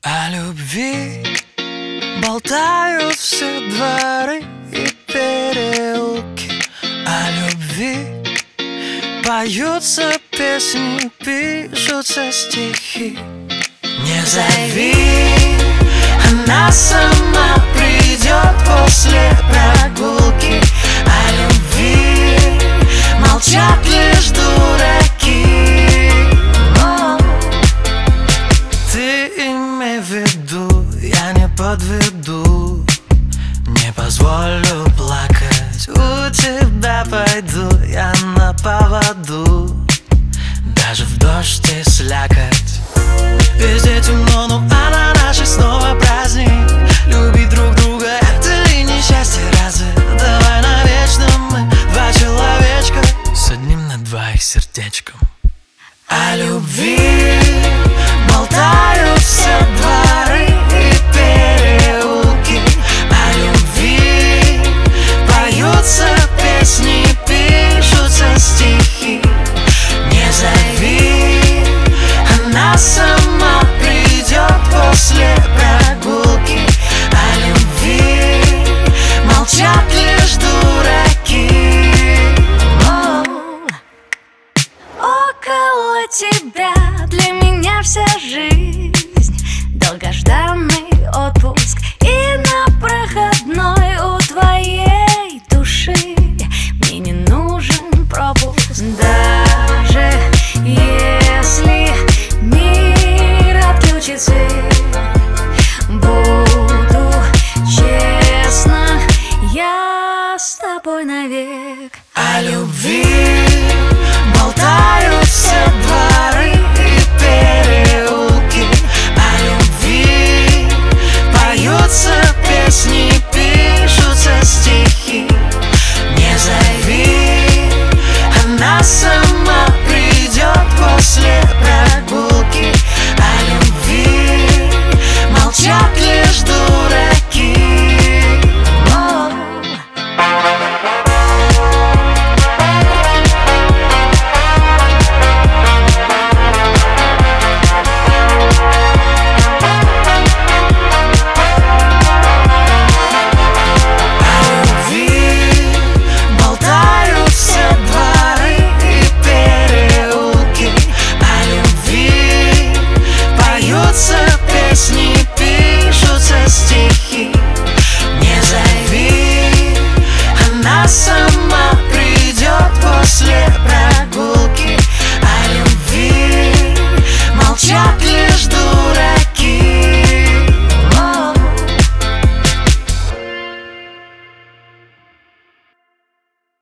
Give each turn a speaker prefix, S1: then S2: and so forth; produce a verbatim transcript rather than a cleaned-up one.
S1: О любви болтают все дворы и переулки. О любви поются песни, пишутся стихи. Не зови, она сама придет после прогулки. О любви молчат лишь дураки. О, ты имей в виду, я не подведу, не позволю плакать. У тебя пойду я на поводу, даже в дождь и слякоть. Везде темно, но а на нашей снова праздник. Любить друг друга — это ли не счастье, разве? Давай навечно мы два человечка с одним на двоих сердечком. О любви болтают все дворы и переулки. О любви поются песни, пишутся стихи. Не зови, она сама придет после прогулки. О любви молчат лишь дураки. О,
S2: около тебя для меня вся жизнь, долгожданный отпуск и на проходной у твоей души мне не нужен пропуск. Даже если мир отключит свет, буду честна, я с тобой навек.
S1: О любви болтают все дворы и переулки. О любви поются песни, пишутся стихи. Не зови, она сама придет после прогулки. О любви молчат лишь дураки. О, so